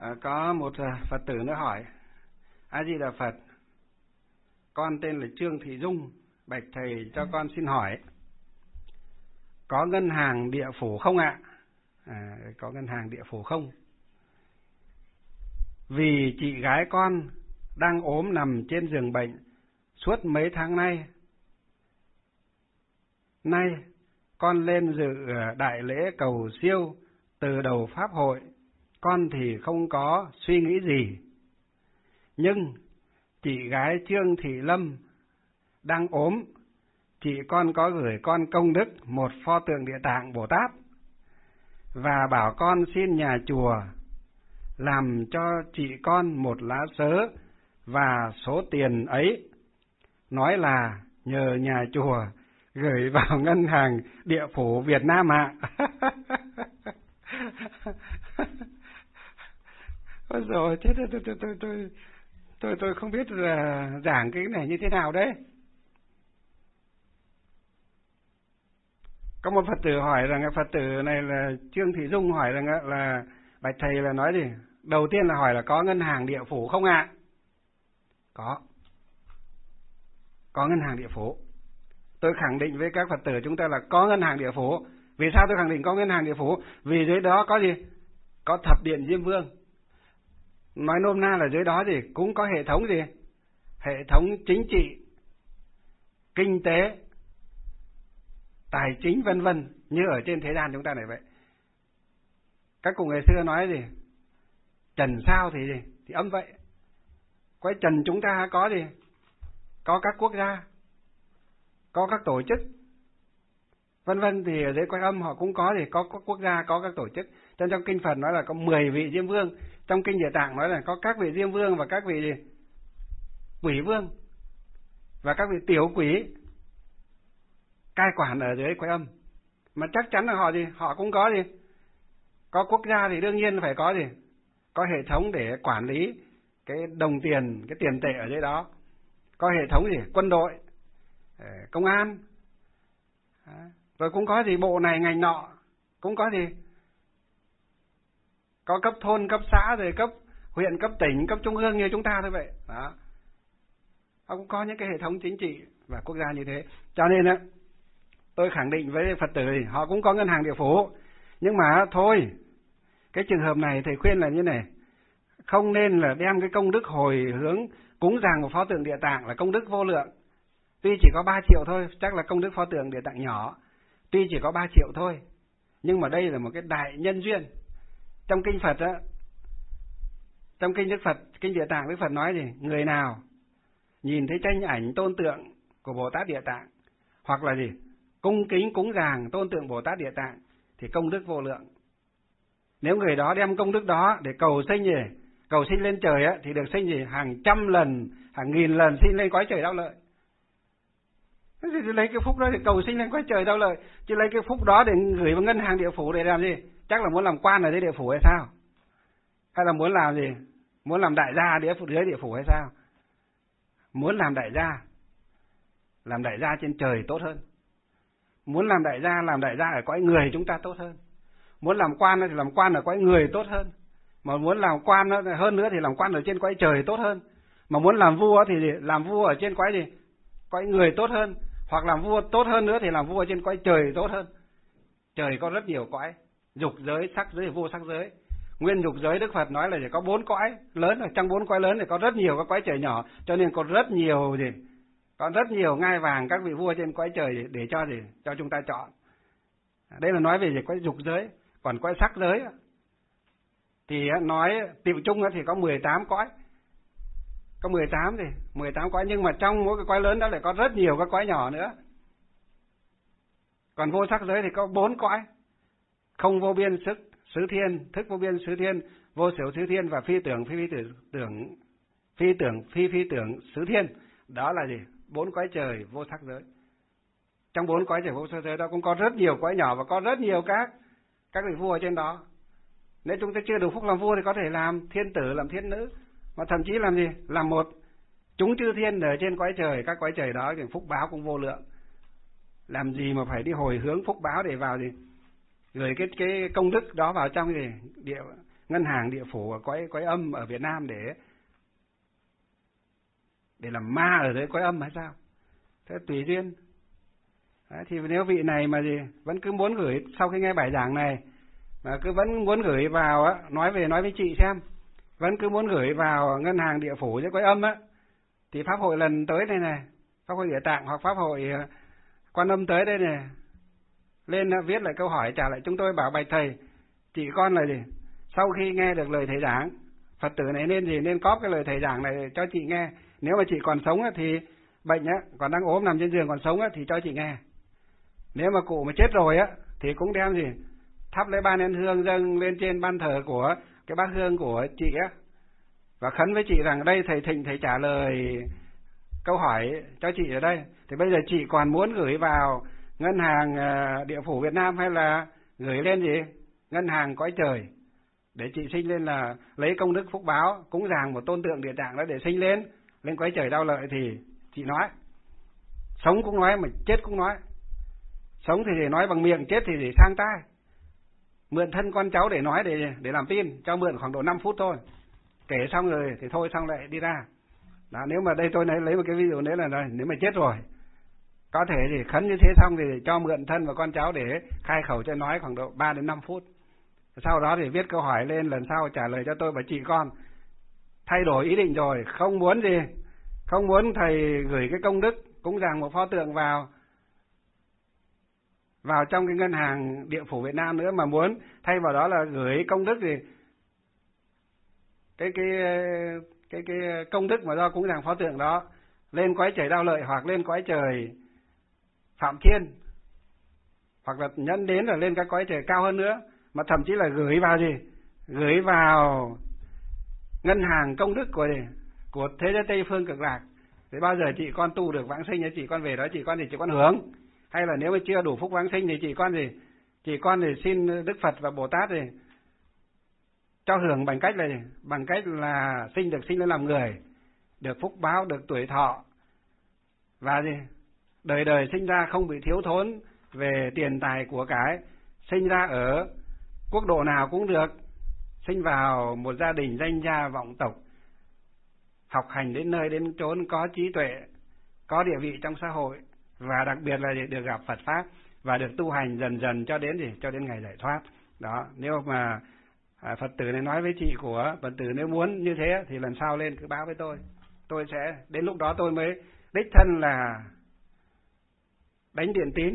Có một Phật tử nó hỏi: A Di Đà Phật, con tên là Trương Thị Dung, bạch thầy cho con xin hỏi, có ngân hàng địa phủ không ạ? Có ngân hàng địa phủ không? Vì chị gái con đang ốm nằm trên giường bệnh suốt mấy tháng nay. Nay con lên dự đại lễ cầu siêu từ đầu pháp hội, con thì không có suy nghĩ gì. Nhưng chị gái Trương Thị Lâm đang ốm, chị con có gửi con công đức một pho tượng Địa Tạng Bồ Tát và bảo con xin nhà chùa làm cho chị con một lá sớ và số tiền ấy, nói là nhờ nhà chùa gửi vào ngân hàng địa phủ Việt Nam ạ. Ôi rồi, thế tôi không biết là giảng cái này như thế nào đấy. Có một Phật tử hỏi rằng, Phật tử này là Trương Thị Dung hỏi rằng là bạch thầy là nói gì? Đầu tiên là hỏi là có ngân hàng địa phủ không ạ? Có ngân hàng địa phủ. Tôi khẳng định với các Phật tử chúng ta là có ngân hàng địa phủ. Vì sao tôi khẳng định có ngân hàng địa phủ? Vì dưới đó có gì? Có thập điện Diêm Vương. Nói nôm na là dưới đó gì? Cũng có hệ thống gì? Hệ thống chính trị, kinh tế, tài chính vân vân, như ở trên thế gian chúng ta này vậy. Các cụ ngày xưa nói gì? Trần sao thì gì? Thì âm vậy. Quay trần chúng ta có gì? Có các quốc gia, có các tổ chức vân vân, thì ở dưới quay âm họ cũng có gì? Có các quốc gia, có các tổ chức. Trong kinh Phật nói là có 10 vị Diêm Vương. Trong kinh Địa Tạng nói là có các vị Diêm Vương và các vị gì? Quỷ vương và các vị tiểu quỷ cai quản ở dưới quay âm. Mà chắc chắn là họ gì? Họ cũng có gì? Có quốc gia thì đương nhiên phải có gì? Có hệ thống để quản lý cái đồng tiền, cái tiền tệ ở dưới đó. Có hệ thống gì? Quân đội, công an, rồi cũng có gì? Bộ này ngành nọ, cũng có gì? Có cấp thôn, cấp xã, rồi cấp huyện, cấp tỉnh, cấp trung ương như chúng ta thôi vậy. Đó. Họ cũng có những cái hệ thống chính trị và quốc gia như thế. Cho nên á, tôi khẳng định với Phật tử thì họ cũng có ngân hàng địa phủ. Nhưng mà thôi, cái trường hợp này thầy khuyên là như này, không nên là đem cái công đức hồi hướng cúng dường một pho tượng Địa Tạng là công đức vô lượng. Tuy chỉ có 3 triệu thôi, chắc là công đức pho tượng Địa Tạng nhỏ. Tuy chỉ có 3 triệu thôi, nhưng mà đây là một cái đại nhân duyên. Trong kinh Phật á, trong kinh Đức Phật, kinh Địa Tạng Đức Phật nói gì? Người nào nhìn thấy tranh ảnh tôn tượng của Bồ Tát Địa Tạng, hoặc là gì? Cung kính cúng dường tôn tượng Bồ Tát Địa Tạng thì công đức vô lượng. Nếu người đó đem công đức đó để cầu sinh gì? Cầu sinh lên trời á, thì được sinh gì? Hàng trăm lần, hàng nghìn lần sinh lên cõi trời đau lợi. Thì lấy cái phúc đó để cầu sinh lên cõi trời đau lợi, chứ lấy cái phúc đó để gửi vào ngân hàng địa phủ để làm gì? Chắc là muốn làm quan ở dưới địa phủ hay sao? Hay là muốn làm gì? Muốn làm đại gia dưới địa phủ hay sao? Muốn làm đại gia trên trời tốt hơn. Muốn làm đại gia ở cõi người chúng ta tốt hơn. Muốn làm quan thì làm quan ở cõi người tốt hơn. Mà muốn làm quan hơn nữa thì làm quan ở trên cõi trời tốt hơn. Mà muốn làm vua thì làm vua ở trên cõi gì? Cõi người tốt hơn. Hoặc làm vua tốt hơn nữa thì làm vua ở trên cõi trời tốt hơn. Trời có rất nhiều cõi, dục giới, sắc giới, vô sắc giới. Nguyên dục giới Đức Phật nói là chỉ có 4 cõi lớn, ở trong 4 cõi lớn thì có rất nhiều các cõi trời nhỏ, cho nên có rất nhiều gì? Có rất nhiều ngai vàng các vị vua trên cõi trời để cho gì? Cho chúng ta chọn. Đây là nói về gì? Cõi dục giới. Còn cõi sắc giới thì nói tiệu chung thì có 18 cõi. Có 18 cõi, nhưng mà trong mỗi cái cõi lớn đó lại có rất nhiều các cõi nhỏ nữa. Còn vô sắc giới thì có 4 cõi. Không vô biên xứ thiên, thức vô biên xứ thiên, vô xỉu xứ thiên và phi tưởng phi tưởng xứ thiên. Đó là gì? 4 cõi trời vô sắc giới. Trong 4 cõi trời vô sắc giới đó cũng có rất nhiều cõi nhỏ và có rất nhiều các vị vua ở trên đó. Nếu chúng ta chưa đủ phúc làm vua thì có thể làm thiên tử, làm thiên nữ, mà thậm chí làm gì? Làm một chúng chư thiên ở trên cõi trời, các cõi trời đó thì phúc báo cũng vô lượng. Làm gì mà phải đi hồi hướng phúc báo để vào gì? Gửi cái công đức đó vào trong gì? ngân hàng địa phủ ở cõi âm ở Việt Nam để làm ma ở dưới cõi âm hay sao? Thế tùy duyên. Đấy, thì nếu vị này mà gì vẫn cứ muốn gửi sau khi nghe bài giảng này mà cứ vẫn muốn gửi vào á, nói với chị xem, vẫn cứ muốn gửi vào ngân hàng địa phủ dưới cõi âm á, thì pháp hội lần tới đây này, pháp hội Địa Tạng hoặc pháp hội Quan Âm tới đây này, lên viết lại câu hỏi trả lại chúng tôi, bảo bạch thầy, chị con là gì? Sau khi nghe được lời thầy giảng, Phật tử này nên cóp cái lời thầy giảng này cho chị nghe. Nếu mà chị còn sống á, thì bệnh á, còn đang ốm nằm trên giường còn sống á, thì cho chị nghe. Nếu mà cụ mà chết rồi á, thì cũng đem gì thắp lấy 3 nén hương dâng lên trên ban thờ của cái bát hương của chị á, và khấn với chị rằng đây thầy Thịnh thầy trả lời câu hỏi cho chị ở đây. Thì bây giờ chị còn muốn gửi vào ngân hàng địa phủ Việt Nam hay là gửi lên gì ngân hàng cõi trời để chị sinh lên là lấy công đức phúc báo cúng dường một tôn tượng Địa Tạng đó để sinh lên cõi trời đau lợi? Thì chị nói, sống cũng nói mà chết cũng nói. Sống thì để nói bằng miệng, chết thì để sang tai. Mượn thân con cháu để nói, để làm tin, cho mượn khoảng độ 5 phút thôi. Kể xong rồi thì thôi, xong lại đi ra. Đó, nếu mà đây tôi lấy một cái ví dụ nữa là nếu mà chết rồi, có thể thì khấn như thế xong thì cho mượn thân và con cháu để khai khẩu cho nói khoảng độ 3 đến 5 phút. Sau đó thì viết câu hỏi lên, lần sau trả lời cho tôi và chị con. Thay đổi ý định rồi, không muốn gì, không muốn thầy gửi cái công đức cúng dường một pho tượng vào trong cái ngân hàng địa phủ Việt Nam nữa, mà muốn thay vào đó là gửi công đức gì cái công đức mà do cúng dường pho tượng đó lên cõi trời đau lợi hoặc lên cõi trời Phạm Thiên, hoặc là nhân đến là lên các cõi trời cao hơn nữa, mà thậm chí là gửi vào gì, gửi vào ngân hàng công đức của thế giới Tây Phương Cực Lạc. Thì bao giờ chị con tu được vãng sinh, chị con về đó chị con hưởng. Hay là nếu mà chưa đủ phúc vãng sinh thì chị con thì xin Đức Phật và Bồ Tát thì cho hưởng bằng cách là sinh lên làm người, được phúc báo, được tuổi thọ, và đời đời sinh ra không bị thiếu thốn về tiền tài của cái, sinh ra ở quốc độ nào cũng được, sinh vào một gia đình danh gia vọng tộc, học hành đến nơi đến chốn có trí tuệ, có địa vị trong xã hội, và đặc biệt là được gặp Phật pháp và được tu hành dần dần cho đến ngày giải thoát. Đó, nếu mà Phật tử này nói với chị của Phật tử nếu muốn như thế thì lần sau lên cứ báo với tôi sẽ đến lúc đó tôi mới đích thân là đánh điện tín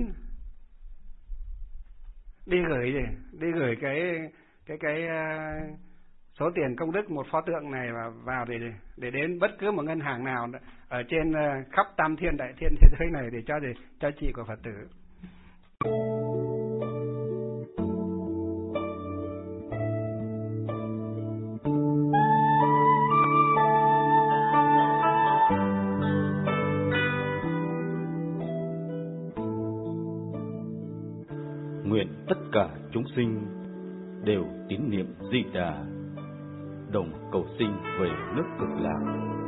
đi gửi cái số tiền công đức một pho tượng này vào để đến bất cứ một ngân hàng nào ở trên khắp tam thiên đại thiên thế giới này để cho chị của Phật tử. Nguyện tất cả chúng sinh đều tín niệm Di Đà, đồng cầu sinh về nước Cực Lạc.